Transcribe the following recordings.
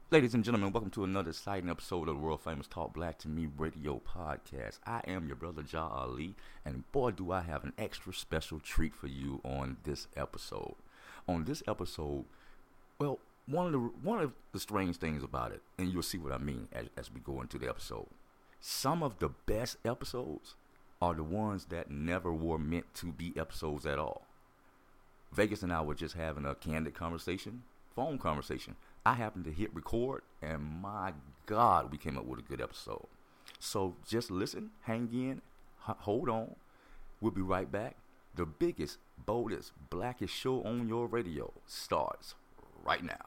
Ladies and gentlemen, welcome to another exciting episode of the world famous Talk Black to Me radio podcast. I am your brother Jah Ali, and boy, do I have an extra special treat for you on this episode. On this episode, well, one of the strange things about it, and you'll see what I mean as we go into the episode. Some of the best episodes are the ones that never were meant to be episodes at all. Vegas and I were just having a candid conversation, phone conversation. I happened to hit record, and my God, we came up with a good episode. So just listen, hang in, hold on. We'll be right back. The biggest, boldest, blackest show on your radio starts right now.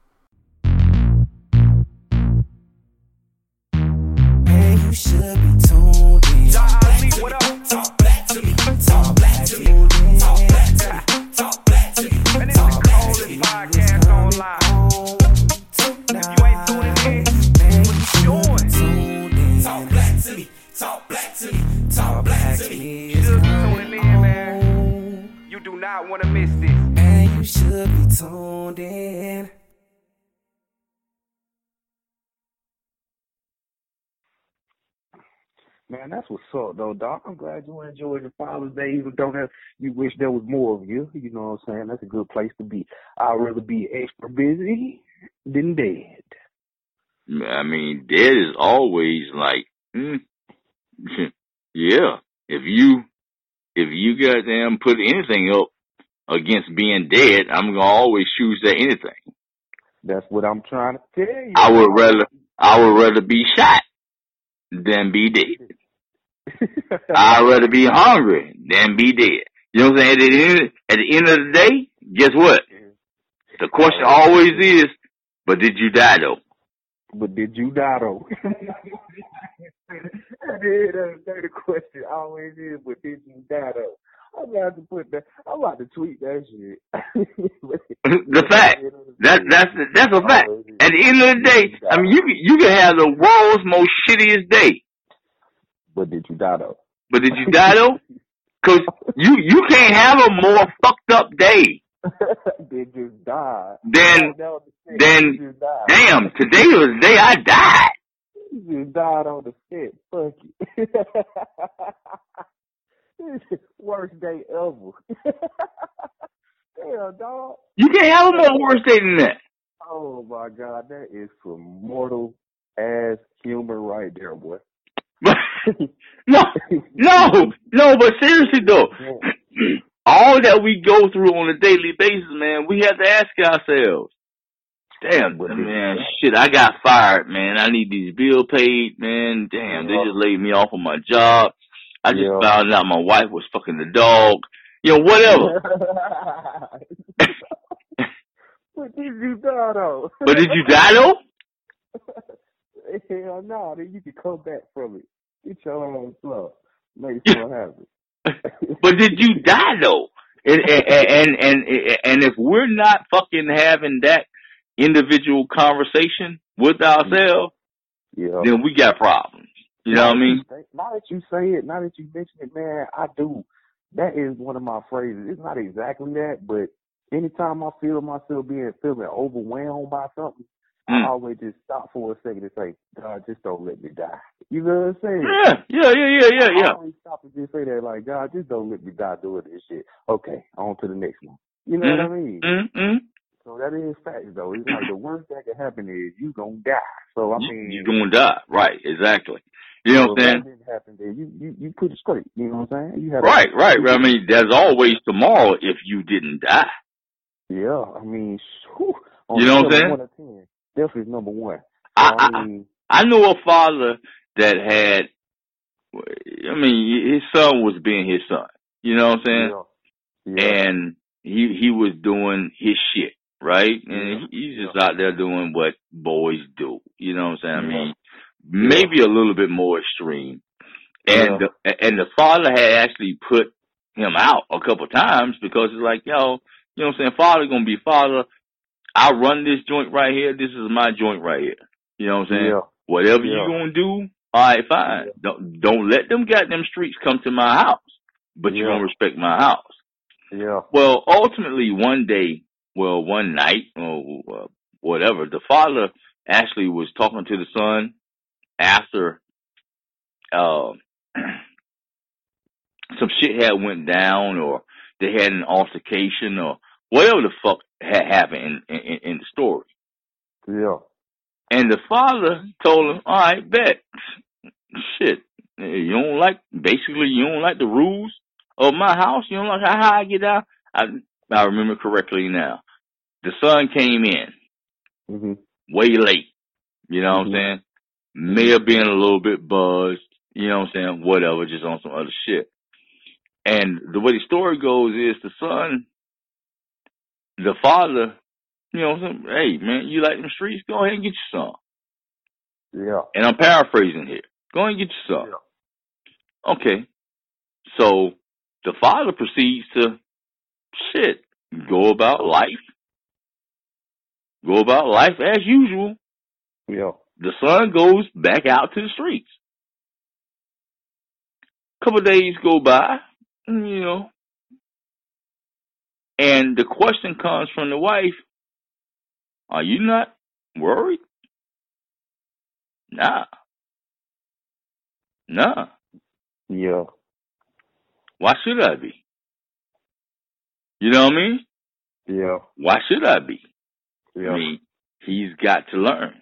Hey, you should be tuned in. What up? Talk black to me. Talk black to me. Talk black to me. Talk black to me. And it's the coldest podcast online. If you ain't tuning in, what you doing? Talk black to me. Talk black to me. Talk black to me. You should be tuning in, man. You do not want to miss this. And you should be tuned in. Man, that's what's up, though, Doc. I'm glad you enjoyed your Father's Day, even though that you wish there was more of you. You know what I'm saying? That's a good place to be. I'd rather be extra busy than dead. I mean, dead is always like, yeah. If you goddamn put anything up against being dead, I'm gonna always choose that anything. That's what I'm trying to tell you. I would rather be shot than be dead. I'd rather be hungry than be dead. You know what I'm saying? At the end of the day, guess what? The question always is, but did you die though? But did you die, though? The question always is, but did you die, though? I'm about to tweet that shit. The fact. That's a fact. At the end of the day, I mean, you can have the world's most shittiest day. But did you die, though? But did you die, though? Cause you can't have a more fucked up day Did you die? than damn, today was the day I died. You just died on the set. Fuck you. Worst day ever. Damn, dog. You can't have a more worse day than that. Oh my God, that is some mortal ass humor right there, boy. no, but seriously though, all that we go through on a daily basis, man, we have to ask ourselves, damn, man, shit, I got fired, man. I need these bills paid, man. Damn, they just laid me off of my job. I just found out my wife was fucking the dog. You know, whatever. But did you die, though? But did you die, though? Hell no, then you can come back from it. Get your own stuff. Make sure it happens. But did you die, though? And if we're not fucking having that individual conversation with ourselves, then we got problems. You know what I mean? Now that you say it, now that you mention it, man, I do. That is one of my phrases. It's not exactly that, but anytime I feel myself feeling overwhelmed by something, I always just stop for a second and say, God, just don't let me die. You know what I'm saying? Yeah. I always stop and just say that, like, God, just don't let me die doing this shit. Okay, on to the next one. You know what I mean? Mm-hmm. So that is facts, though. It's like the worst that can happen is you gonna die. So I mean, you gonna die, right? Exactly. You know what I'm saying? That didn't happen there. You put it straight. You know what I'm saying? Right. I mean, there's always tomorrow if you didn't die. Yeah, I mean, you know what I'm saying? 1 to 10, definitely number one. I know a father that had, I mean, his son was being his son. You know what I'm saying? Yeah. And he was doing his shit, right? And he's just out there doing what boys do. You know what I'm saying? I mean, maybe a little bit more extreme. And the father had actually put him out a couple times because it's like, yo, you know what I'm saying? Father gonna be father. I run this joint right here. This is my joint right here. You know what I'm saying? Yeah. Whatever you gonna do, all right, fine. Don't let them goddamn streets come to my house, but you gonna respect my house. Yeah. Well, ultimately, one night, or whatever, the father actually was talking to the son after some shit had went down, or they had an altercation, or whatever the fuck had happened in the story. Yeah. And the father told him, all right, bet. Shit. You don't like the rules of my house? You don't like how I get out? I remember correctly now. The son came in way late. You know what I'm saying? May have been a little bit buzzed. You know what I'm saying? Whatever, just on some other shit. And the way the story goes is the father, you know what I'm saying? Hey, man, you like them streets? Go ahead and get your son. Yeah. And I'm paraphrasing here. Go ahead and get your son. Yeah. Okay. So the father proceeds to, go about life. Go about life as usual. Yeah. The son goes back out to the streets. Couple of days go by, you know, and the question comes from the wife, are you not worried? Nah. Yeah. Why should I be? You know what I mean? Yeah. Why should I be? Yeah. I mean, he's got to learn.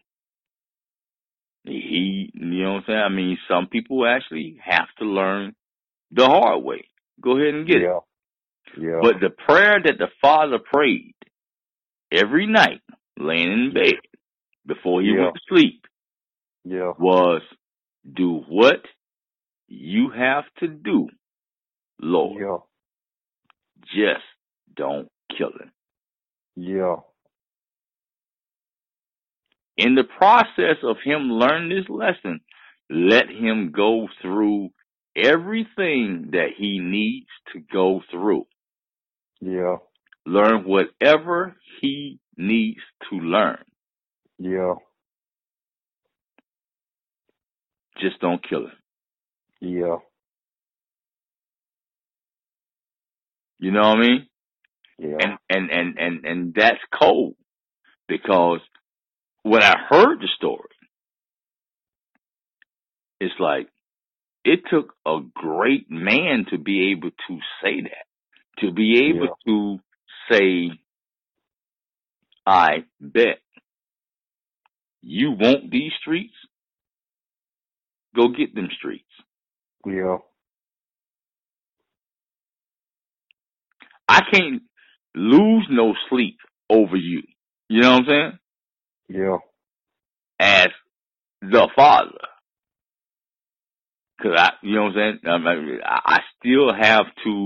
You know what I'm saying? I mean, some people actually have to learn the hard way. Go ahead and get it. Yeah. But the prayer that the father prayed every night, laying in bed, before he went to sleep, was, do what you have to do, Lord. Yeah. Just don't kill him. Yeah. In the process of him learning this lesson, let him go through everything that he needs to go through. Yeah. Learn whatever he needs to learn. Yeah. Just don't kill him. Yeah. You know what I mean? Yeah. And that's cold, because when I heard the story, it's like, it took a great man to be able to say that, to be able to say, I bet you want these streets, go get them streets. Yeah. I can't lose no sleep over you. You know what I'm saying? Yeah. As the father. Cause you know what I'm saying? I still have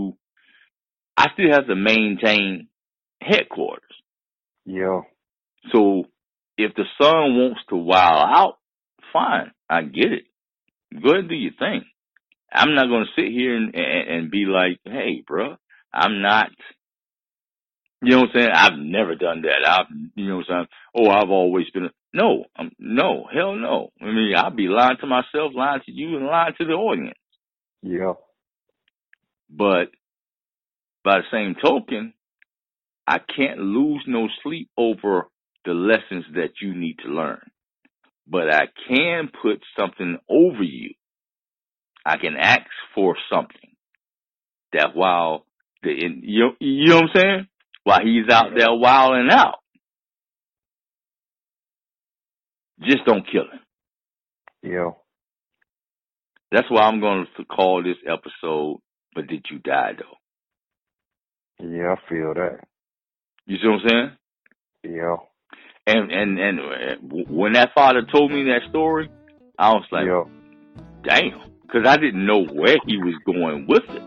to maintain headquarters. Yeah. So if the son wants to wild out, fine. I get it. Go ahead and do your thing. I'm not going to sit here and be like, hey, bro, I'm not, you know what I'm saying? I've never done that. You know what I'm saying? Oh, I've always been, no, hell no. I mean, I'll be lying to myself, lying to you, and lying to the audience. Yeah. But by the same token, I can't lose no sleep over the lessons that you need to learn. But I can put something over you. I can ask for something that while you know what I'm saying? While he's out there wilding out, just don't kill him. Yeah. That's why I'm going to call this episode, But Did You Die Though? Yeah, I feel that. You see what I'm saying? Yeah. And when that father told me that story, I was like, damn, because I didn't know where he was going with it.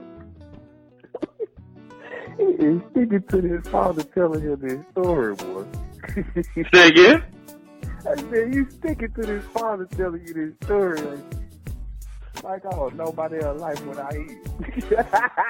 He's sticking to this father telling him this story, boy. Say again? I said, you sticking to this father telling you this story. Like I don't know nobody else life when I eat.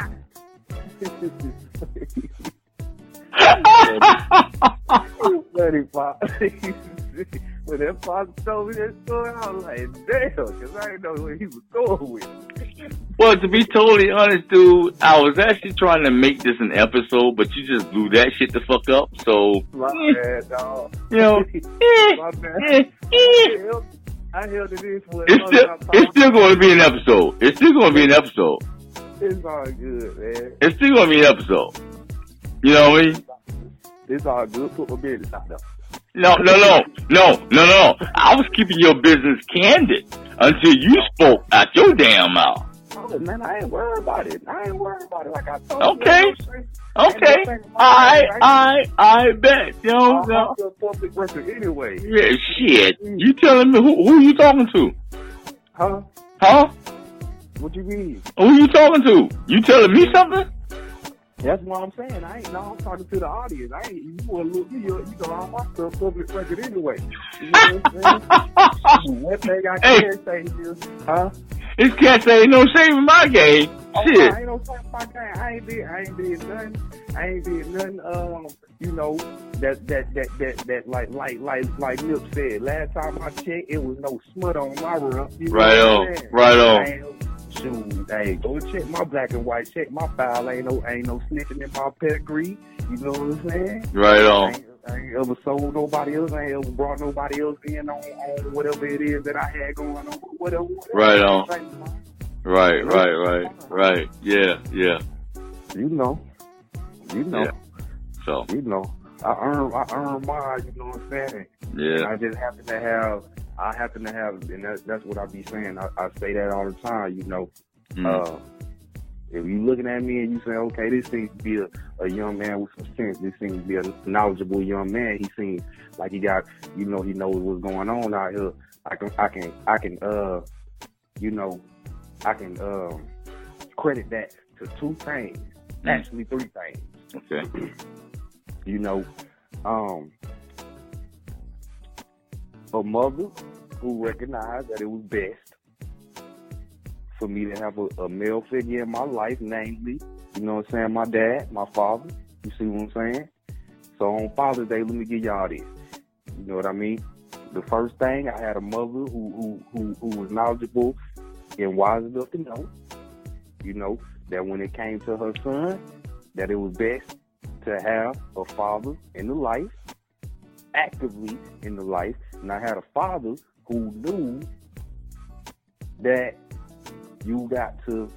Funny, father. When that father told me that story, I was like, damn, because I didn't know where he was going with it. Well, to be totally honest, dude, I was actually trying to make this an episode, but you just blew that shit the fuck up. So, My bad, dog. you know, My bad. I held it in for it's still going to be an episode. It's still going to be an episode. It's all good, man. It's still going to be an episode. You know what I mean? It's all good. Put my business out there. No. I was keeping your business candid until you spoke out your damn mouth. Oh, man, I ain't worried about it. Like I told Okay. you. Okay. I bet. You know, I'm a public record anyway. yeah, shit. You telling me who you talking to? Huh? Huh? What you mean? Who you talking to? You telling me something? That's what I'm saying. I'm talking to the audience. You know, my stuff public record anyway. You know what I'm saying? One thing I can say is, huh? This cat say ain't no shame in my game. Shit. I ain't no shame in my game. I ain't did nothing. You know, that like Nip said. Last time I checked, it was no smut on my rub. Right on. Shoot, hey, go check my black and white, check my file. Ain't no snitching in my pedigree. You know what I'm saying? Right on. I ain't ever sold nobody else. I ain't ever brought nobody else in on whatever it is that I had going on. Whatever. Right on. Right. Yeah. You know. Yeah. So. You know. I earn mine. You know what I'm saying? Yeah. And I just happen to have, and that's what I be saying. I say that all the time. You know. If you looking at me and you say, okay, this seems to be a young man with some sense. This seems to be a knowledgeable young man. He seems like he got, you know, he knows what's going on out here. I can credit that to two things, actually three things. Okay. You know, a mother who recognized that it was best for me to have a male figure in my life, namely, you know what I'm saying, my dad, my father. You see what I'm saying? So on Father's Day, let me give y'all this. You know what I mean? The first thing, I had a mother who was knowledgeable and wise enough to know, you know, that when it came to her son, that it was best to have a father in the life, actively in the life. And I had a father who knew that you got to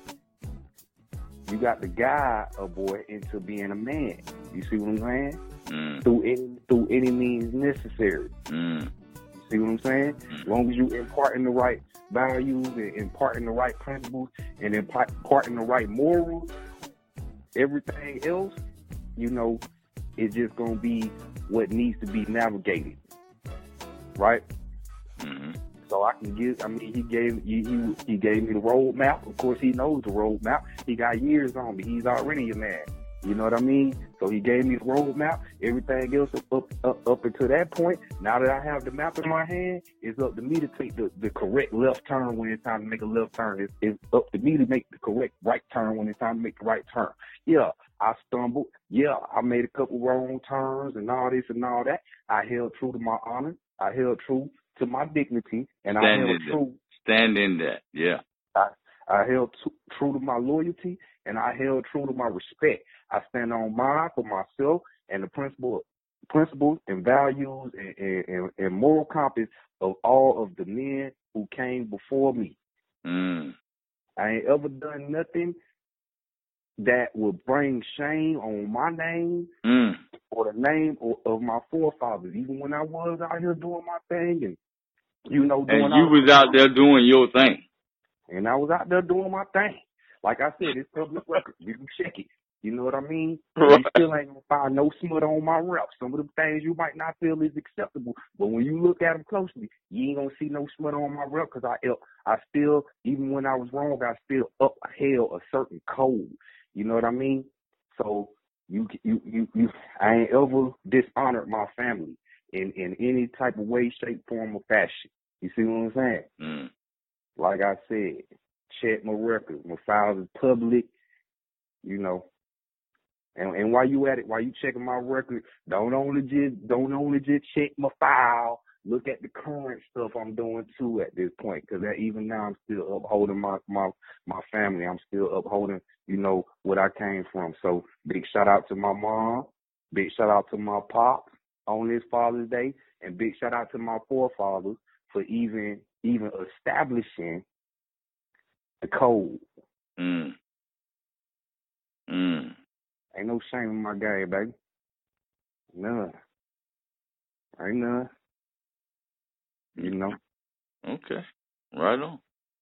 guide a boy into being a man. You see what I'm saying? Through any means necessary. You see what I'm saying? As long as you imparting the right values and imparting the right principles and imparting the right morals, everything else, you know, it's just gonna be what needs to be navigated, right? So I can give. I mean, he gave me the roadmap. Of course, he knows the roadmap. He got years on me. He's already a man. You know what I mean? So he gave me the roadmap. Everything else up until that point. Now that I have the map in my hand, it's up to me to take the correct left turn when it's time to make a left turn. It's up to me to make the correct right turn when it's time to make the right turn. Yeah, I stumbled. Yeah, I made a couple wrong turns and all this and all that. I held true to my honor. I held true to my dignity, and I held true. Stand in that, yeah. I held true to my loyalty, and I held true to my respect. I stand on mine for myself and the principles and values and moral compass of all of the men who came before me. I ain't ever done nothing that would bring shame on my name or the name of my forefathers. Even when I was out here doing my thing and, you know, and you was out there doing your thing. And I was out there doing my thing. Like I said, it's public record. You can check it. You know what I mean? Right. You still ain't gonna find no smut on my rep. Some of the things you might not feel is acceptable, but when you look at them closely, you ain't gonna see no smut on my rep because I still, even when I was wrong, I still upheld a certain code. You know what I mean? So I ain't ever dishonored my family in any type of way, shape, form, or fashion. You see what I'm saying? Like I said, check my record. My files is public, you know. And while you at it, while you checking my record, don't only just check my file look at the current stuff I'm doing too at this point, because even now I'm still upholding my family. I'm still upholding, what I came from. So big shout out to my mom, big shout out to my pops on this Father's Day, and big shout out to my forefathers for even establishing the code. Ain't no shame in my game, baby. None. Ain't none. Okay. Right on.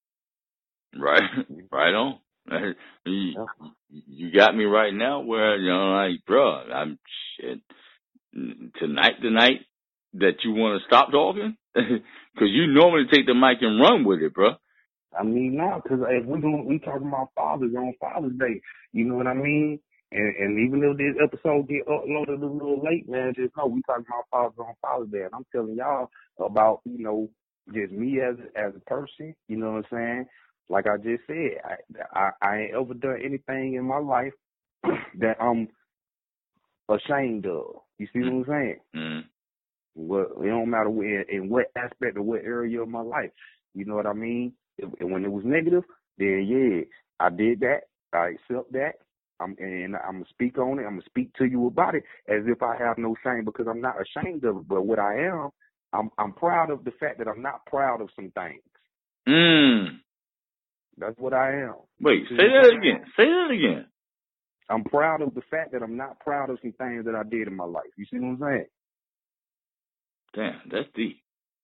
Right on. You got me right now where, like, bro, I'm shit. Tonight that you want to stop talking? Because you normally take the mic and run with it, bro. I mean, now, because if we talking about fathers on Father's Day, you know what I mean? And even though this episode get uploaded a little late, man, just know we talking about fathers on Father's Day. And I'm telling y'all about, just me as a person, you know what I'm saying? Like I just said, I ain't ever done anything in my life that I'm ashamed of. You see what I'm saying? Well, it don't matter in what aspect or what area of my life. You know what I mean? When it was negative, then yeah, I did that. I accept that. I'm gonna speak on it. I'm gonna speak to you about it as if I have no shame, because I'm not ashamed of it. But what I am, I'm proud of the fact that I'm not proud of some things. That's what I am. Wait, say that again. Say that again. I'm proud of the fact that I'm not proud of some things that I did in my life. You see what I'm saying? Damn, that's deep.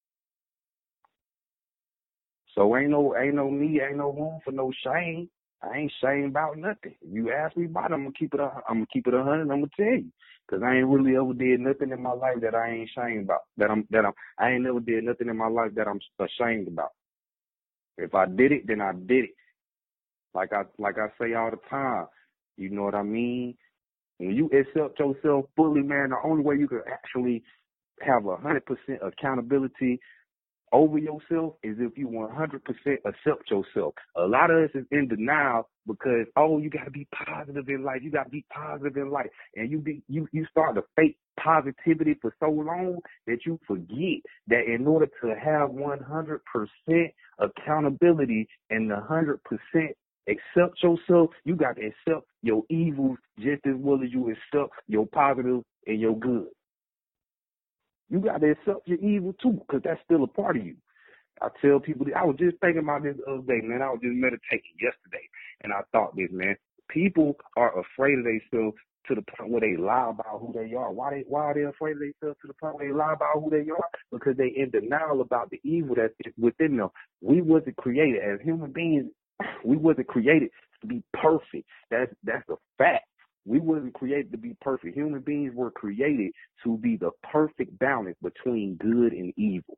So ain't no room for no shame. I ain't shamed about nothing. If you ask me about it, I'm gonna keep it 100. I'm gonna tell you, because I ain't really ever did nothing in my life that I ain't ashamed about. I ain't never did nothing in my life that I'm ashamed about. If I did it, then I did it. Like I say all the time, you know what I mean? When you accept yourself fully, man, the only way you can actually have 100% accountability over yourself is if you 100% accept yourself. A lot of us is in denial because, you got to be positive in life. You got to be positive in life. And you start to fake positivity for so long that you forget that in order to have 100% accountability and 100% accept yourself, you got to accept your evils just as well as you accept your positive and your good. You got to accept your evil too, because that's still a part of you. I tell people, I was just thinking about this the other day, man. I was just meditating yesterday, and I thought this, man. People are afraid of themselves to the point where they lie about who they are. Why are they afraid of themselves to the point where they lie about who they are? Because they in denial about the evil that's within them. We wasn't created as human beings. We wasn't created to be perfect. That's a fact. We wasn't created to be perfect. Human beings were created to be the perfect balance between good and evil.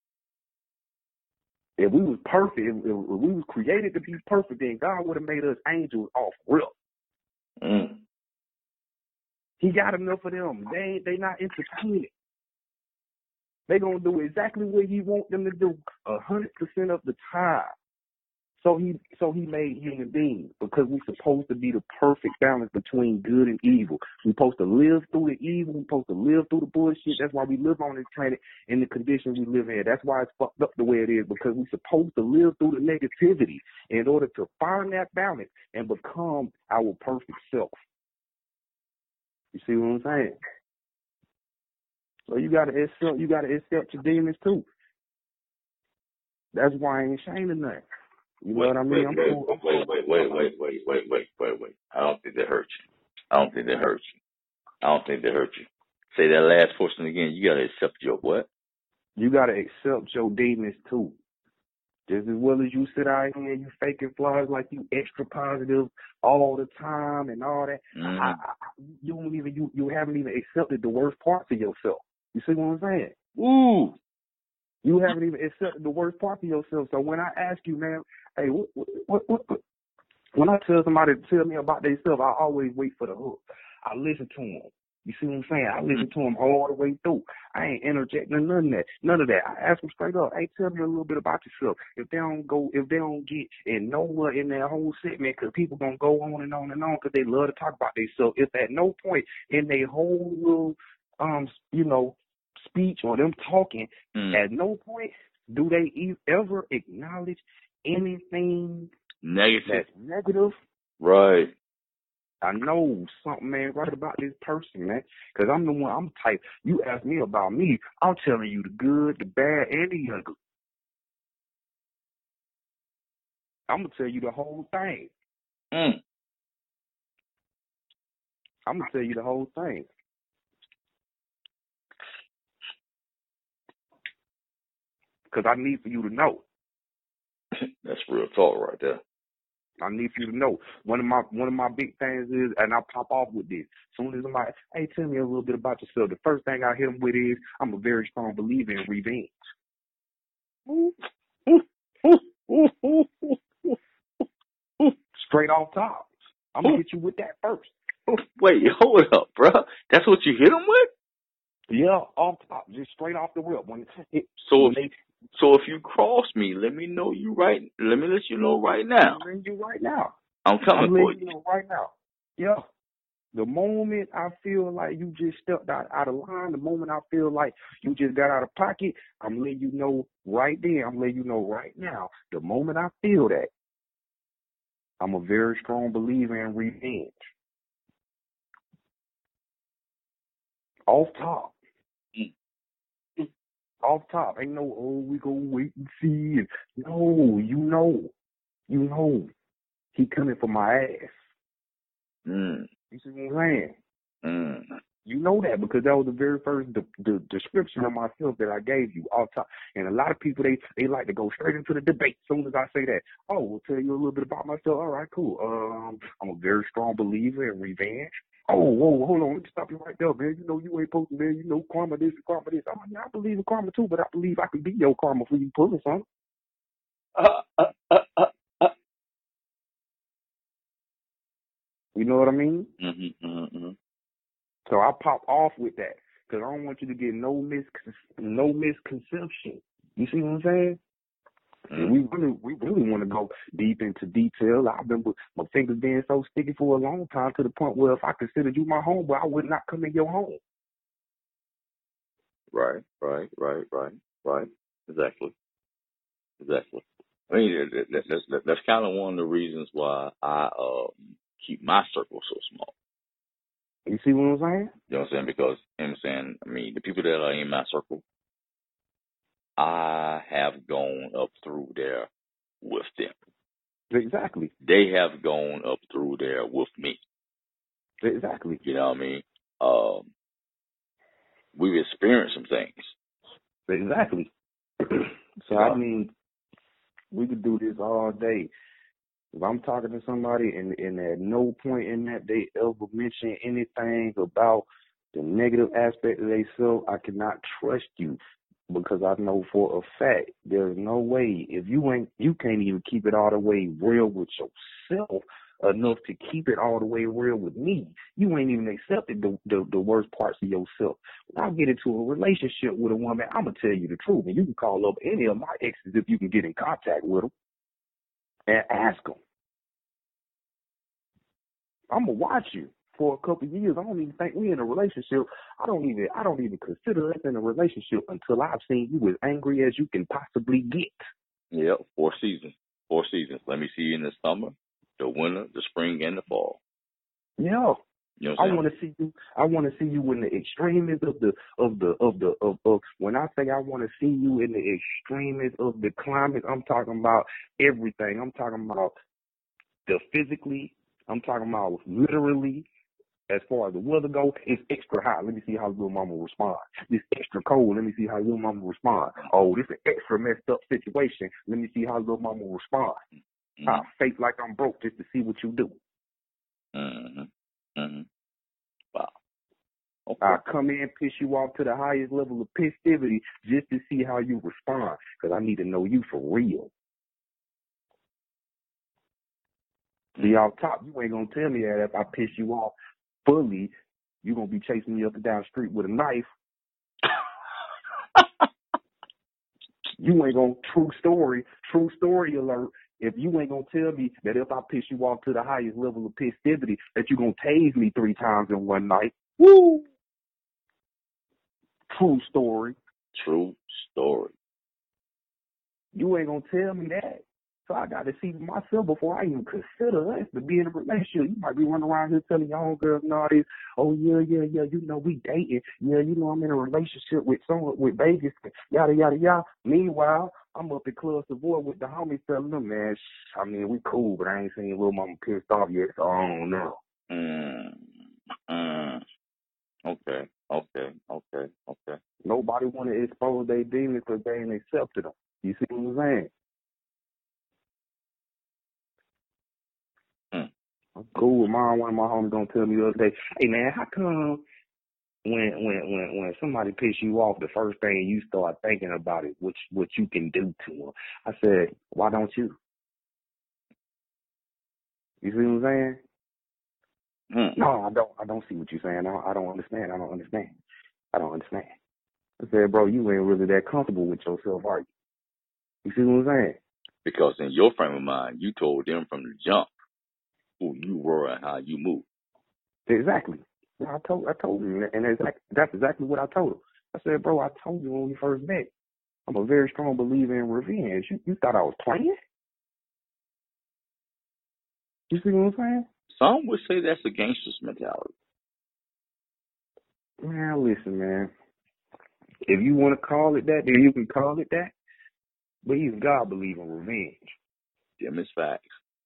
If we was perfect, if we was created to be perfect, then God would have made us angels off rip. He got enough of them. They not entertaining. They gonna do exactly what he want them to do 100% of the time. So he made human beings because we're supposed to be the perfect balance between good and evil. We're supposed to live through the evil. We're supposed to live through the bullshit. That's why we live on this planet in the conditions we live in. That's why it's fucked up the way it is, because we're supposed to live through the negativity in order to find that balance and become our perfect self. You see what I'm saying? So you gotta accept your demons too. That's why I ain't ashamed of nothing. You know what I mean? Wait. I don't think that hurt you. Say that last portion again. You gotta accept your what? You gotta accept your demons too. Just as well as you sit out here and you faking flaws like you extra positive all the time and all that. You haven't even accepted the worst parts of yourself. You see what I'm saying? Ooh. You haven't even accepted the worst parts of yourself. So when I ask you, man, hey, what when I tell somebody to tell me about themselves, I always wait for the hook. I listen to them. You see what I'm saying? I listen to them all the way through. I ain't interjecting none of that. I ask them straight up, hey, tell me a little bit about yourself. If they don't get and nowhere in their whole segment, because people gonna go on and on and on because they love to talk about themselves. If at no point in their whole little, speech or them talking, Mm. at no point do they ever acknowledge anything Negative. that's negative. Right. I know something ain't right about this person, man. Because I'm the one, I'm type. You ask me about me, I'm telling you the good, the bad, and the ugly. I'm going to tell you the whole thing. Mm. I'm going to tell you the whole thing. Because I need for you to know. That's real talk right there. I need for you to know. One of my big things is, and I pop off with this. As soon as I'm like, hey, tell me a little bit about yourself, the first thing I hit them with is, I'm a very strong believer in revenge. Straight off top. I'm going to hit you with that first. Wait, hold up, bro. That's what you hit them with? Yeah, off top, just straight off the rip. So if you cross me, let me know you right. Let me let you know right now. I'm letting you right now. I'm coming for letting you. you know right now. Yeah. The moment I feel like you just stepped out of line, the moment I feel like you just got out of pocket, I'm letting you know right then. I'm letting you know right now. The moment I feel that, I'm a very strong believer in revenge. Off top. Off top. Ain't no, oh, we gonna wait and see. And no, you know. He coming for my ass. Mm. You see what I'm saying? Mm. You know that because that was the very first the description of myself that I gave you off top. And a lot of people, they like to go straight into the debate as soon as I say that. Oh, we'll tell you a little bit about myself. All right, cool. I'm a very strong believer in revenge. Oh, whoa, hold on. Let me stop you right there, man. You know you ain't supposed to, man. You know karma this and karma this. I believe in karma too, but I believe I can be your karma for you pulling something. You know what I mean? Mm-hmm, mm-hmm. So I pop off with that because I don't want you to get no misconception. You see what I'm saying? And we really want to go deep into detail. I've been with my fingers being so sticky for a long time to the point where if I considered you my homeboy, I would not come in your home. Right. Exactly. I mean, that's kind of one of the reasons why I keep my circle so small. You see what I'm saying? You know what I'm saying? Because, you know what I'm saying, I mean, the people that are in my circle, I have gone up through there with them. Exactly. They have gone up through there with me. Exactly. You know what I mean? We've experienced some things. Exactly. So, I mean, we could do this all day. If I'm talking to somebody and at no point in that they ever mention anything about the negative aspect of themselves, I cannot trust you because I know for a fact there's no way if you can't even keep it all the way real with yourself enough to keep it all the way real with me. You ain't even accepted the worst parts of yourself. When I get into a relationship with a woman, I'm gonna tell you the truth, and you can call up any of my exes if you can get in contact with them and ask them. I'm gonna watch you for a couple of years. I don't even think we in a relationship. I don't even consider us in a relationship until I've seen you as angry as you can possibly get. Yeah, 4 seasons. 4 seasons. Let me see you in the summer, the winter, the spring, and the fall. Yeah. You know what I I'm want to see you. I want to see you in the extremest of when I say I want to see you in the extremest of the climate, I'm talking about everything. I'm talking about the physically. I'm talking about literally. As far as the weather goes, it's extra hot. Let me see how little mama respond. It's extra cold. Let me see how little mama respond. Oh, this is an extra messed up situation. Let me see how little mama respond. Mm-hmm. I fake like I'm broke just to see what you do. Mm-hmm. Mm-hmm. Wow. Okay. I come in, piss you off to the highest level of festivity just to see how you respond, because I need to know you for real. See, off top, you ain't going to tell me that if I piss you off fully, you're going to be chasing me up and down the street with a knife. You ain't going to, true story alert, if you ain't going to tell me that if I piss you off to the highest level of festivity, that you're going to tase me 3 times in one night. Woo! True story. True story. You ain't gonna tell me that. So I got to see myself before I even consider us to be in a relationship. You might be running around here telling your own girls and all this, oh yeah, you know we dating. Yeah, you know I'm in a relationship with someone with Vegas, yada yada yada. Meanwhile, I'm up at Club Savoy with the homies telling them, man, I mean we cool, but I ain't seen little mama pissed off yet, so I don't know. Okay. Nobody want to expose their demons because they ain't accepted them. You see what I'm saying? I'm cool with mine. One of my homies gonna tell me the other day, hey man, how come when somebody piss you off, the first thing you start thinking about is what you can do to them? I said, why don't you? You see what I'm saying? No, I don't see what you're saying. I don't understand. I said, bro, you ain't really that comfortable with yourself, are you? You see what I'm saying? Because in your frame of mind, you told them from the jump who you were and how you moved. Exactly. I told you, and that's exactly what I told him. I said, bro, I told you when we first met, I'm a very strong believer in revenge. You thought I was playing? You see what I'm saying? Some would say that's a gangster's mentality. Man, listen, man. If you want to call it that, then you can call it that. But even God believes in revenge. Them is facts.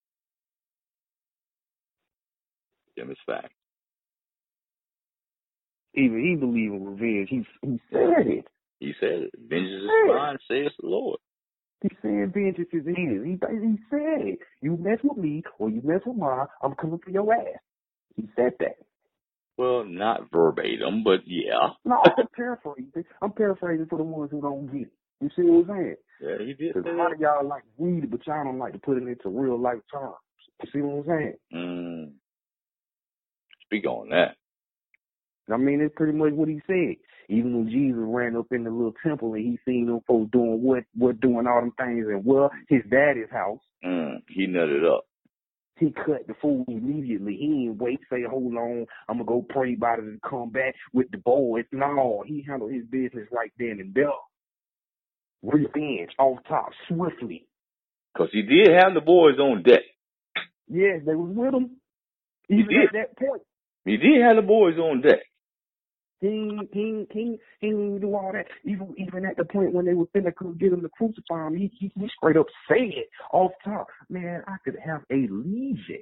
Even he believes in revenge. He said it. He said it. Vengeance is mine, says the Lord. He said vengeance is his. He said it. You mess with me or you mess with mine, I'm coming for your ass. He said that. Well, not verbatim, but yeah. No, I'm paraphrasing. I'm paraphrasing for the ones who don't get it. You see what I'm saying? Yeah, he did. Because a lot of y'all like read it, but y'all don't like to put it into real life terms. You see what I'm saying? Speak on that. I mean, it's pretty much what he said. Even when Jesus ran up in the little temple and he seen them folks doing what doing all them things and his daddy's house. He nutted up. He cut the food immediately. He didn't wait, say, hold on, I'm going to go pray about it and come back with the boys. No, he handled his business right then and there. Revenge, off top, swiftly. Because he did have the boys on deck. Yes, they was with him. Even at that point. He did have the boys on deck. He didn't do all that. Even at the point when they were finna get him to crucify him, he straight up said off top, man, I could have a legion.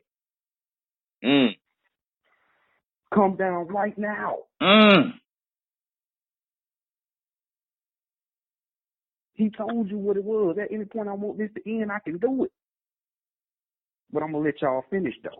Come down right now. He told you what it was. At any point I want this to end, I can do it. But I'm gonna let y'all finish though.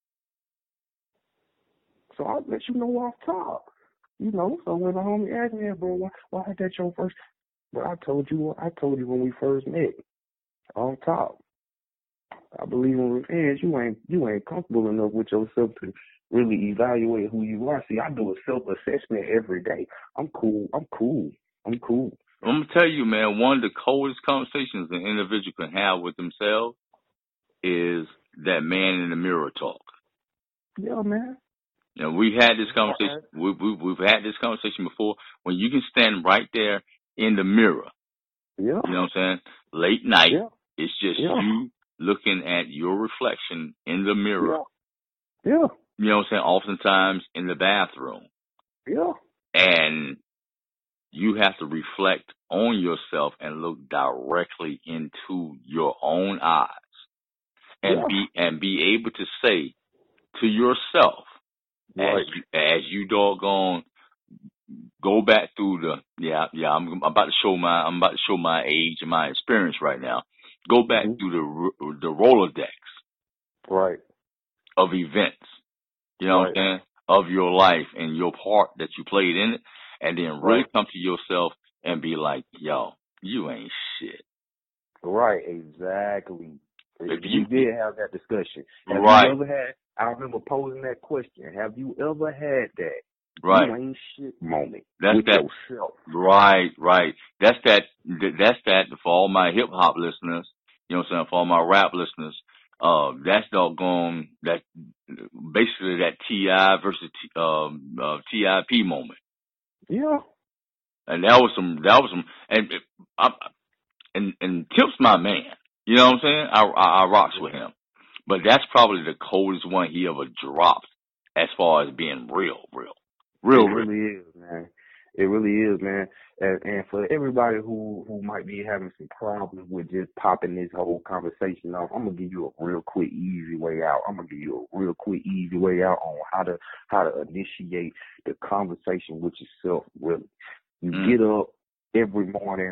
So I'll let you know off top. You know, so when the homie asked me, bro, why is that your first? But I told you when we first met. On top. I believe in revenge. You ain't comfortable enough with yourself to really evaluate who you are. See, I do a self-assessment every day. I'm cool. I'm gonna tell you, man, one of the coldest conversations an individual can have with themselves is that man in the mirror talk. Yeah, man. Now, we've had this conversation. We've had this conversation before. When you can stand right there in the mirror, yeah. You know what I'm saying? Late night, it's just you looking at your reflection in the mirror. Yeah. You know what I'm saying? Oftentimes in the bathroom. Yeah. And you have to reflect on yourself and look directly into your own eyes and be able to say to yourself, as you doggone go back through I'm about to show my age and my experience right now. Go back through the Rolodex, of events. You know what I'm saying? Of your life and your part that you played in it, and then really come to yourself and be like, yo, you ain't shit. Right, exactly. You did have that discussion. Have you ever had, I remember posing that question, have you ever had that you ain't shit moment with yourself? Right. That's that for all my hip hop listeners, you know what I'm saying, for all my rap listeners, that's doggone that basically that T.I. versus TIP moment. Yeah. And that was some, and I, and Tip's my man. You know what I'm saying? I rocks with him, but that's probably the coldest one he ever dropped, as far as being real. It really is, man. It really is, man. And for everybody who might be having some problems with just popping this whole conversation off, I'm gonna give you a real quick, easy way out. I'm gonna give you a real quick, easy way out on how to initiate the conversation with yourself. Really, you get up every morning.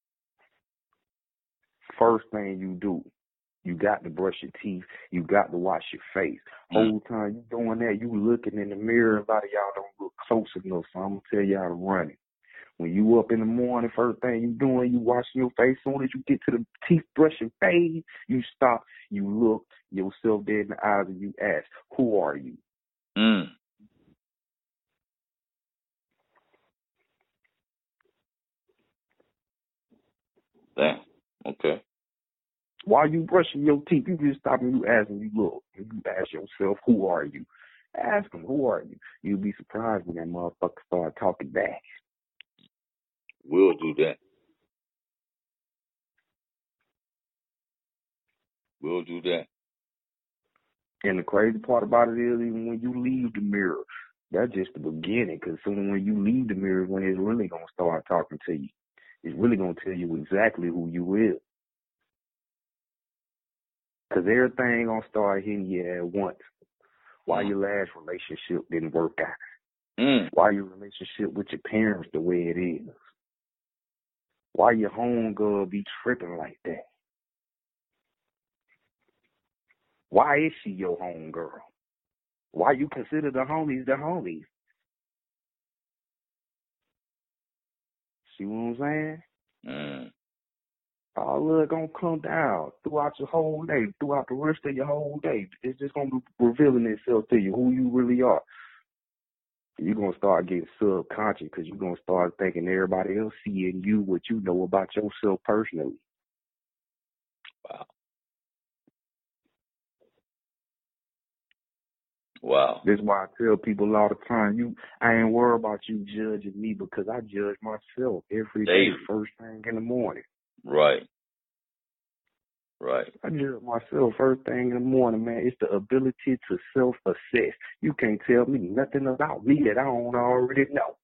First thing you do, you got to brush your teeth. You got to wash your face. Whole time you doing that, you looking in the mirror. A lot of y'all don't look close enough, so I'm going to tell y'all to run it. When you up in the morning, first thing you doing, you washing your face. As soon as you get to the teeth brushing phase, you stop, you look yourself dead in the eyes, and you ask, who are you? Damn. Okay. While you brushing your teeth, you just stop and you ask, and you look, and you ask yourself, who are you? Ask them, who are you? You'll be surprised when that motherfucker start talking back. We'll do that. We'll do that. And the crazy part about it is, even when you leave the mirror, that's just the beginning. Because soon when you leave the mirror, when it's really gonna start talking to you, it's really gonna tell you exactly who you is. Because everything gonna start hitting you at once. Why your last relationship didn't work out. Why your relationship with your parents the way it is. Why your homegirl be tripping like that. Why is she your homegirl? Why you consider the homies the homies? See what I'm saying? All of it gonna come down throughout your whole day, throughout the rest of your whole day. It's just gonna be revealing itself to you, who you really are. You're gonna start getting subconscious because you're gonna start thinking everybody else seeing you what you know about yourself personally. Wow. That's why I tell people all the time, I ain't worried about you judging me because I judge myself every day, first thing in the morning. Right. I judge myself first thing in the morning, man. It's the ability to self-assess. You can't tell me nothing about me that I don't already know.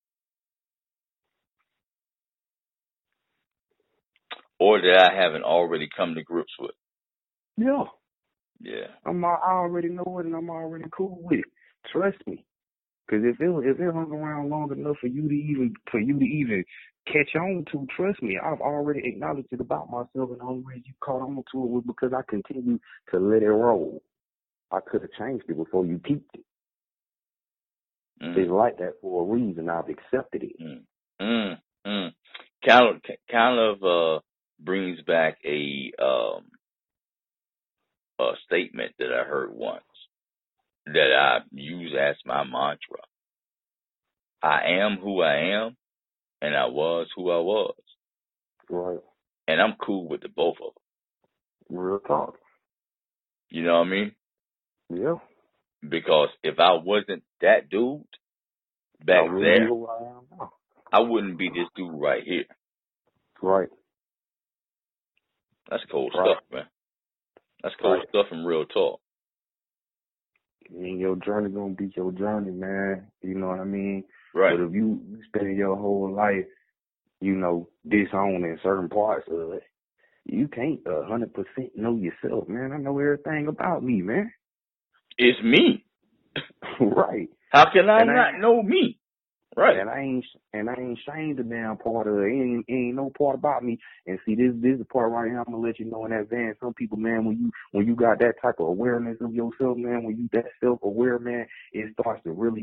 Or that I haven't already come to grips with. Yeah. Yeah. I already know it and I'm already cool with it. Trust me. Because if it hung around long enough for you to even catch on to, trust me, I've already acknowledged it about myself, and the only way you caught on to it was because I continued to let it roll. I could have changed it before you peeped it. It's like that for a reason. I've accepted it. Kind of brings back a statement that I heard once that I use as my mantra. I am who I am, and I was who I was. Right. And I'm cool with the both of them. Real talk. You know what I mean? Yeah. Because if I wasn't that dude back there, I wouldn't be this dude right here. Right. That's cold stuff, man. That's cold stuff in real talk. I mean, your journey gonna be your journey, man. You know what I mean? Right. But if you spend your whole life, disowning certain parts of it, you can't 100% know yourself, man. I know everything about me, man. It's me. Right. How can I not know me? Right. And I ain't ashamed the damn part of it. Ain't no part about me. And see, this is the part right here I'm gonna let you know in advance. Some people, man, when you got that type of awareness of yourself, man, when you that self-aware, man, it starts to really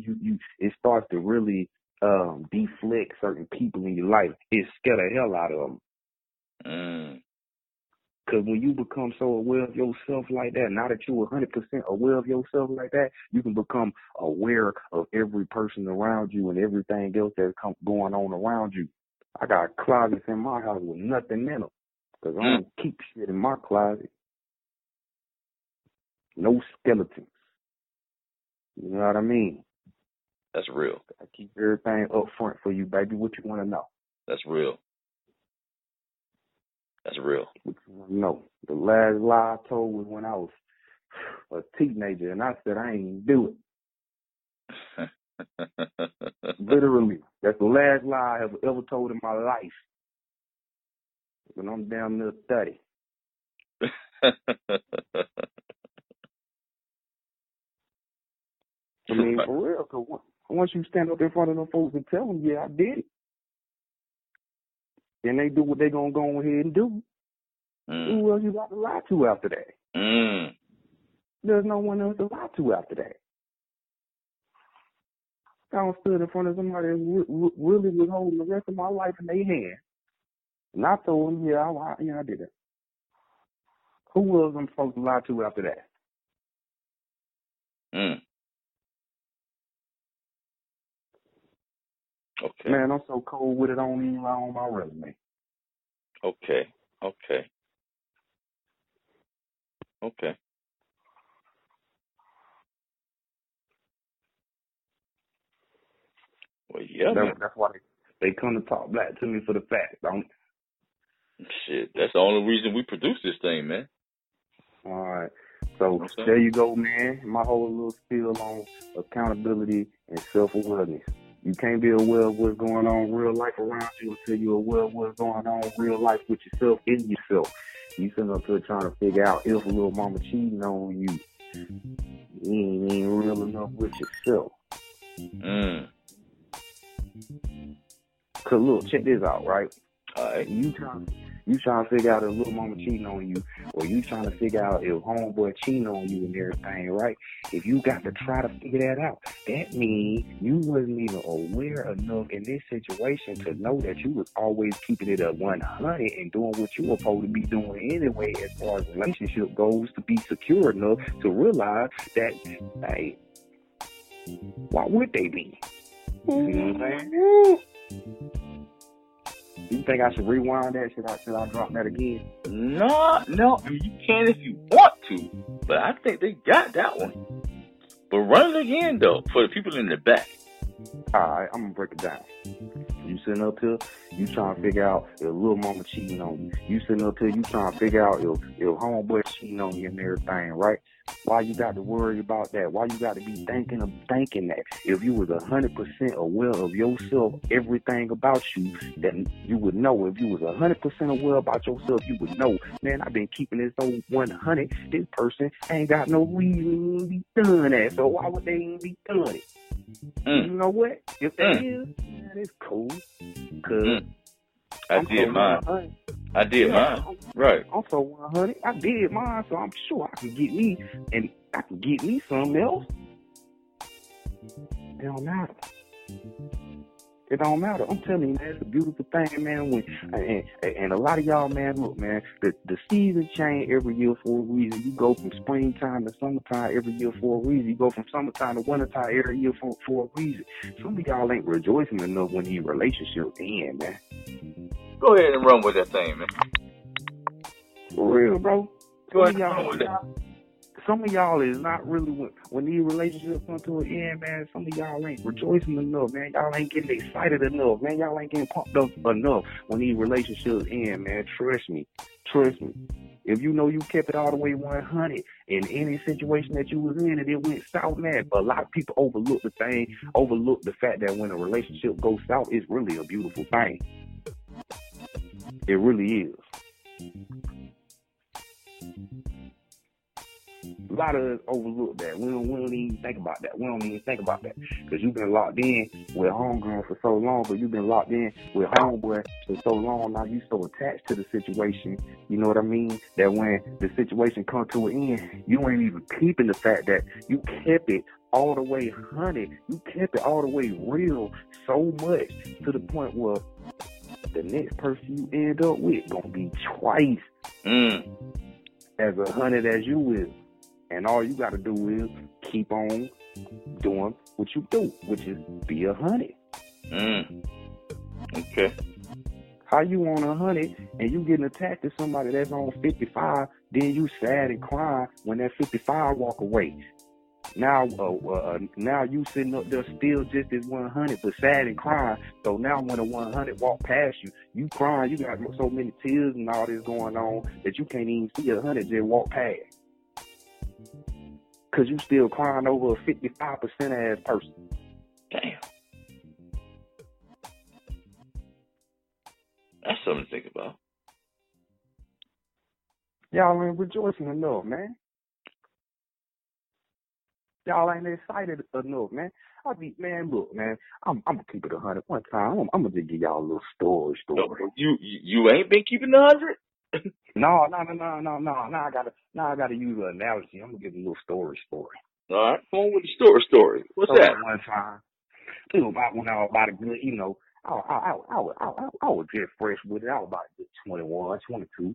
deflect certain people in your life. It scare the hell out of them. Because when you become so aware of yourself like that, now that you're 100% aware of yourself like that, you can become aware of every person around you and everything else that's going on around you. I got closets in my house with nothing in them because I don't keep shit in my closet. No skeletons. You know what I mean? That's real. I keep everything up front for you, baby. What you want to know? That's real. That's real. What you want to know? The last lie I told was when I was a teenager, and I said I ain't even do it. Literally. That's the last lie I have ever told in my life. When I'm down near 30. I mean, for real, because once you stand up in front of them folks and tell them, yeah, I did it, then they do what they going to go ahead and do. Who else you got to lie to after that? There's no one else to lie to after that. I stood in front of somebody that really was holding the rest of my life in their hand. And I told them, yeah, I did it. Who else I'm supposed to lie to after that? Okay. Man, I'm so cold with it, I don't even lie on my resume. Okay. Well, yeah, man. That's why they come to talk black to me for the facts, don't they? Shit, that's the only reason we produce this thing, man. All right. So there you go, man. My whole little spiel on accountability and self-awareness. You can't be aware of what's going on in real life around you until you're aware of what's going on in real life with yourself, in yourself. You sitting up here trying to figure out if a little mama cheating on you. You ain't real enough with yourself. Cause look, check this out, right? All right. You trying to figure out if little mama cheating on you, or you trying to figure out if homeboy cheating on you and everything, right? If you got to try to figure that out, that means you wasn't even aware enough in this situation to know that you was always keeping it at 100 and doing what you were supposed to be doing anyway as far as relationship goes, to be secure enough to realize that, hey, why would they be? You know what I'm saying? You think I should rewind that? Should I drop that again? No. I mean, you can if you want to, but I think they got that one. But run it again, though, for the people in the back. All right, I'm going to break it down. You sitting up here, you trying to figure out if little mama cheating on you. You sitting up here, you trying to figure out if homeboy cheating on you and everything, right? Why you got to worry about that? Why you got to be thinking that? If you was 100% aware of yourself, everything about you, then you would know. If you was 100% aware about yourself, you would know, man, I've been keeping this on 100. This person ain't got no reason to be doing that, so why would they even be doing it? You know what? If they is, man, it's cool. Cause I did mine. Right. I'm so 100. I did mine, so I'm sure I can get me something else. It don't matter. It don't matter. I'm telling you, man, it's a beautiful thing, man. And a lot of y'all, man, look, man, the season change every year for a reason. You go from springtime to summertime every year for a reason. You go from summertime to wintertime every year for a reason. Some of y'all ain't rejoicing enough when these relationships end, man. Go ahead and run with that thing, man. For real, bro. Go ahead and run with that. Some of y'all is not really, when these relationships come to an end, man, some of y'all ain't rejoicing enough, man. Y'all ain't getting excited enough, man. Y'all ain't getting pumped up enough when these relationships end, man. Trust me. If you know you kept it all the way 100 in any situation that you was in and it went south, man, a lot of people overlook the fact that when a relationship goes south, it's really a beautiful thing. It really is. A lot of us overlook that. We don't even think about that. Because you've been locked in with homegirl for so long, but you've been locked in with homeboy for so long. Now you so attached to the situation, you know what I mean? That when the situation comes to an end, you ain't even peeping the fact that you kept it all the way 100. You kept it all the way real so much to the point where the next person you end up with gonna be twice as 100 as you will. And all you got to do is keep on doing what you do, which is be 100. Okay. How you on 100 and you getting attached to somebody that's on 55, then you sad and crying when that 55 walk away. Now you sitting up there still just as 100, but sad and crying. So now when a 100 walk past you, you crying. You got so many tears and all this going on that you can't even see 100 just walk past. Cause you still crying over a 55% ass person. Damn. That's something to think about. Y'all ain't rejoicing enough, man. Y'all ain't excited enough, man. Man, look, man, I'm gonna keep it 100. One time, I'm gonna just give y'all a little story. You ain't been keeping 100? No. Now I gotta use an analogy. I'm gonna give a little story. All right, come on with the story. What's that? One time, it was about when I was about a good, you know, I was just fresh with it. I was about a good 21, 22.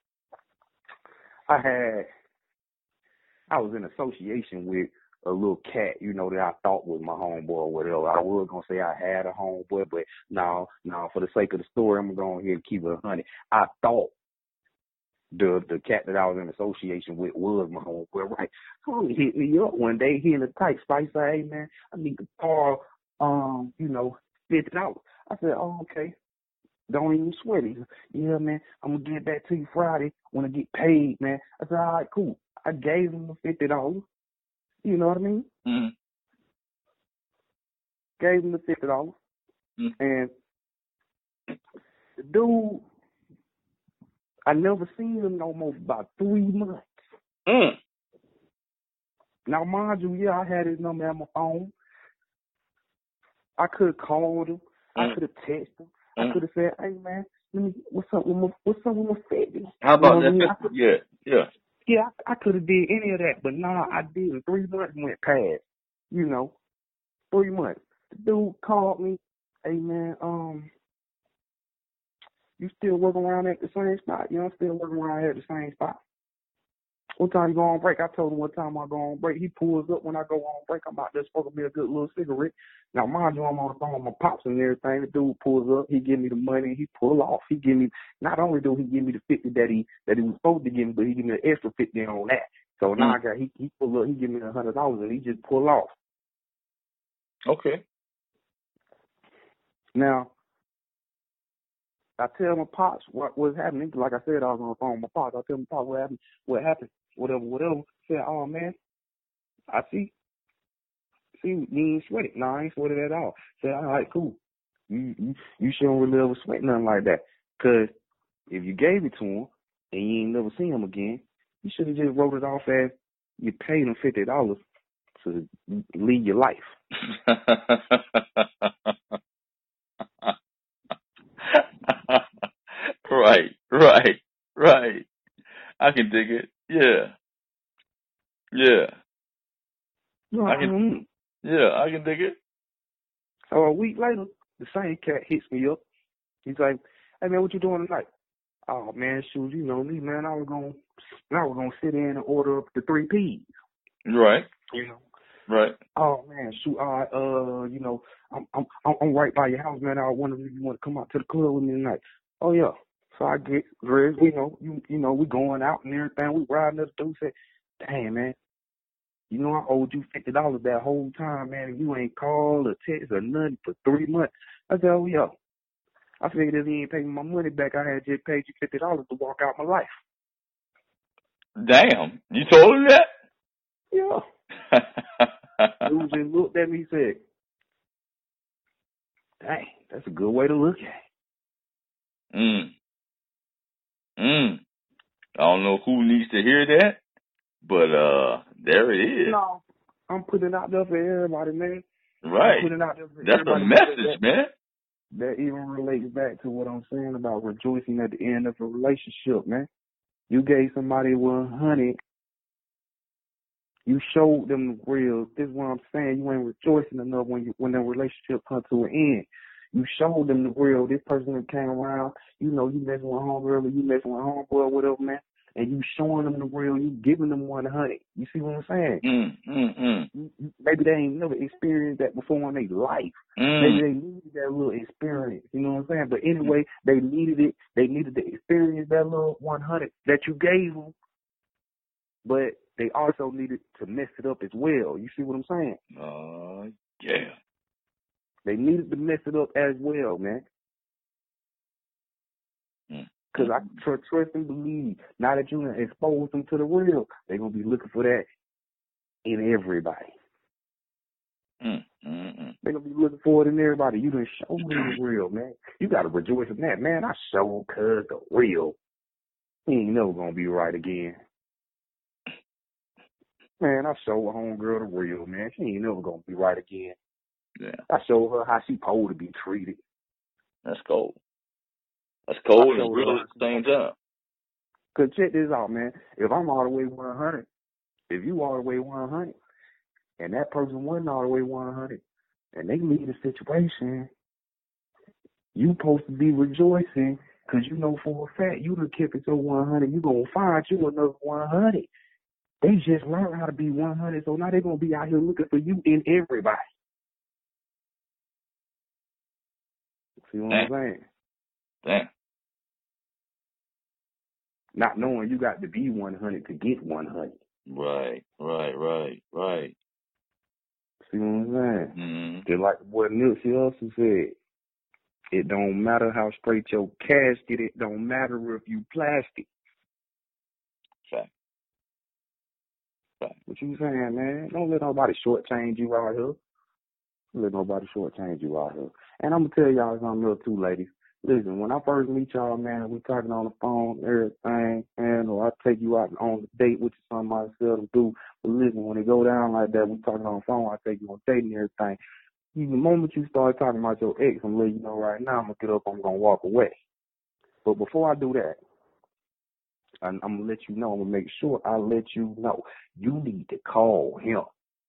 I was in association with a little cat, you know, that I thought was my homeboy or whatever. I was gonna say I had a homeboy, but no, for the sake of the story, I'm gonna go ahead and keep it 100. I thought the cat that I was in association with was my homeboy, right? So he hit me up one day, he in the tight spice, say, hey man, I need to borrow $50. I said, oh, okay. Don't even sweat it. Yeah, man, I'm gonna get back to you Friday when I get paid, man. I said, all right, cool. I gave him the $50. You know what I mean? Mm-hmm. Gave him the $50. Mm-hmm. And the dude, I never seen him no more for about 3 months. Mm. Now, mind you, yeah, I had his number on my phone. I could have called him. I could have texted him. I could have said, hey, man, what's up with my 50? How about that? Yeah. Yeah, I could have did any of that, but no, I didn't. 3 months went past, 3 months. The dude called me, hey man, you still working around at the same spot? Yeah, I'm still working around at the same spot. What time you go on break? I told him what time I go on break. He pulls up when I go on break. I'm out there supposed to be a good little cigarette. Now, mind you, I'm on the phone with my pops and everything. The dude pulls up. He give me the money. He pull off. He give me, not only do he give me the 50 that he was supposed to give me, but he give me the extra 50 on that. So now he pull up. He give me $100 and he just pull off. Okay. Now, I tell my pops what's happening. Like I said, I was on the phone with my pops. I tell my pops what happened, whatever. Said, oh man, I see. You ain't sweat it. No, I ain't sweat it at all. Said, all right, cool. You shouldn't really ever sweat nothing like that. Cause if you gave it to him and you ain't never seen him again, you should have just wrote it off as you paid him $50 to lead your life. Right. I can dig it. Yeah. I can dig it. So a week later, the same cat hits me up. He's like, hey man, what you doing tonight? Oh man, shoot, you know me, man. I was gonna sit in and order up the 3 P's. Right. Right. Oh man, shoot, I'm right by your house, man. I wonder if you want to come out to the club with me tonight. Oh yeah. So I get dressed, we we going out and everything. We riding up the dude said, dang man, I owed you $50 that whole time, man, and you ain't called or text or nothing for 3 months. I said, oh yeah. I figured if he ain't paying my money back, I had just paid you $50 to walk out my life. Damn. You told him that? Yeah. Dude just looked at me and said, dang, that's a good way to look at it. I don't know who needs to hear that, but there it is. No, I'm putting it out there for everybody, man. Right. I'm putting it out there for That's everybody. a message, man. That even relates back to what I'm saying about rejoicing at the end of a relationship, man. You gave somebody 100. You showed them the real. This is what I'm saying. You ain't rejoicing enough when the relationship comes to an end. You showed them the real. This person that came around, you messing with homegirl or you messing with homeboy or whatever, man. And you showing them the real. You giving them 100. You see what I'm saying? Maybe they ain't never experienced that before in their life. Maybe they needed that little experience. You know what I'm saying? But anyway, they needed it. They needed to experience that little 100 that you gave them. but they also needed to mess it up as well. You see what I'm saying? Yeah. They needed to mess it up as well, man. Because I trust and believe, now that you expose them to the real, they're going to be looking for that in everybody. They're going to be looking for it in everybody. You done show me the real, man. You got to rejoice in that. Man, I showed cuz the real. He ain't never going to be right again. Man, I showed a homegirl the real, man. She ain't never going to be right again. Yeah. I showed her how she supposed to be treated. That's cold. That's cold and real at the same time. Because check this out, man. If I'm all the way 100, if you all the way 100, and that person wasn't all the way 100, and they leave the situation, you supposed to be rejoicing because you know for a fact you done kept it to 100. You going to find you another 100. They just learned how to be 100, so now they're going to be out here looking for you in everybody. See what I'm saying? Damn. Not knowing you got to be 100 to get 100. Right. See what I'm saying? Mm-hmm. Just like the boy Nipsey Hussle said, it don't matter how straight your casket, it don't matter if you plastic. Fact. What you saying, man? Don't let nobody shortchange you out here. Don't let nobody shortchange you out here. And I'm going to tell y'all something else too, ladies. Listen, when I first meet y'all, man, we talking on the phone, everything, and or I take you out on a date with you, something I seldom do. But listen, when it go down like that, we talking on the phone, I take you on a date and everything. The moment you start talking about your ex, I'm letting you know right now, I'm going to get up, I'm going to walk away. But before I do that, I'm going to let you know, I'm going to make sure I let you know, you need to call him.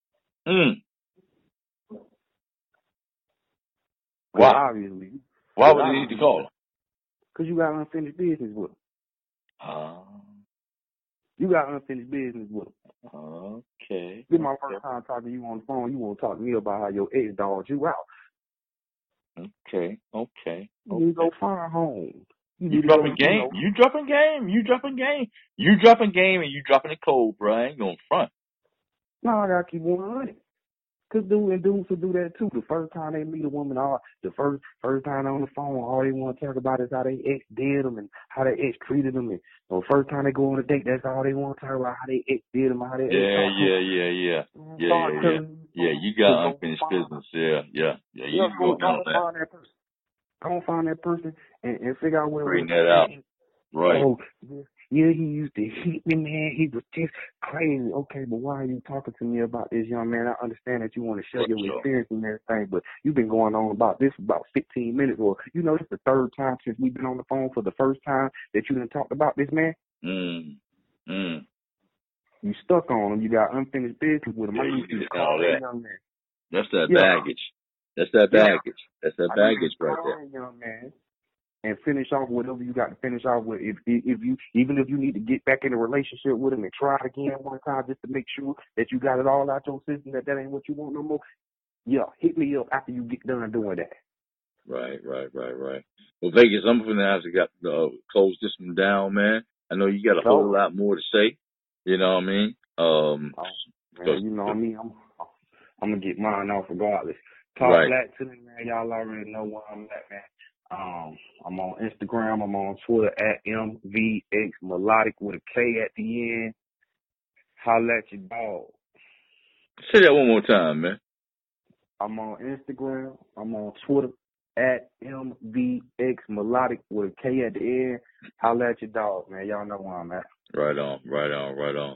Why? Obviously. Why would he need to call him? Because you got unfinished business with him. You got unfinished business with him. Okay. This is my first time talking to you on the phone. You want to talk to me about how your ex dogged you out. Okay. You need to go find home. You dropping game. You dropping game, and you dropping it cold, bro. I ain't gonna front. No, I gotta keep 100. Cause dudes will do that too. The first time they meet a woman, the first time on the phone, all they want to talk about is how they ex did them and how they ex treated them. And the first time they go on a date, that's all they want to talk about, how they ex did them, how they ex. Yeah. You got unfinished business. Yeah. You go on that. I don't find that person and figure out where. Bring that out. Right. Oh, yeah, he used to hit me, man. He was just crazy. Okay, but why are you talking to me about this, young man? I understand that you want to share your experience and everything, but you've been going on about this for about 15 minutes, or this is the third time since we've been on the phone for the first time that you done talked about this, man. You stuck on him. You got unfinished business with him. I need you to call that young man. That's that baggage. That's that baggage. That's that baggage right there. Young man. And finish off whatever you got to finish off with. If you need to get back in a relationship with him and try it again one time just to make sure that you got it all out your system, that ain't what you want no more. Yeah, hit me up after you get done doing that. Right. Well, Vegas, I'm gonna have to close this one down, man. I know you got a whole lot more to say. You know what I mean? Man, you know what I mean. I'm gonna get mine off regardless. Talk Black to me, man. Y'all already know where I'm at, man. I'm on Instagram. I'm on Twitter at MVX Melodic with a K at the end. Holla at your dog. Say that one more time, man. I'm on Instagram. I'm on Twitter at MVX Melodic with a K at the end. Holla at your dog, man. Y'all know where I'm at. Right on.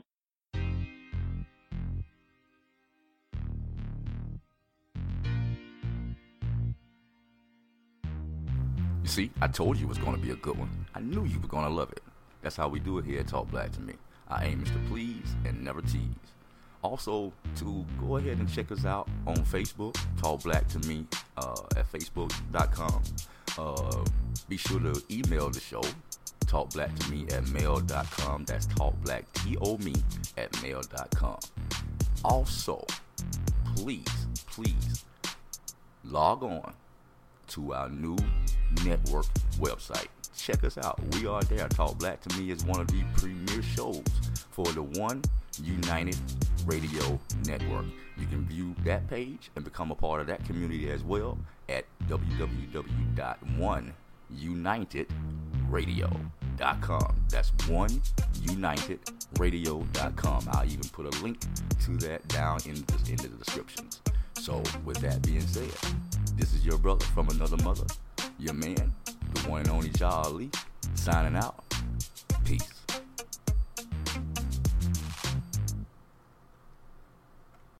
You see, I told you it was going to be a good one. I knew you were going to love it. That's how we do it here at Talk Black to Me. I aim is to please and never tease. Also, to go ahead and check us out on Facebook, Talk Black to Me at facebook.com. Be sure to email the show, talkblacktome@mail.com. That's talkblacktome at mail.com. Also, please log on to our new network website. Check us out. We are there. Talk Black to Me is one of the premier shows for the One United Radio Network. You can view that page and become a part of that community as well at www.oneunitedradio.com. That's oneunitedradio.com. I'll even put a link to that down in the descriptions. So with that being said, this is your brother from another mother, your man, the one and only Ja Ali, signing out.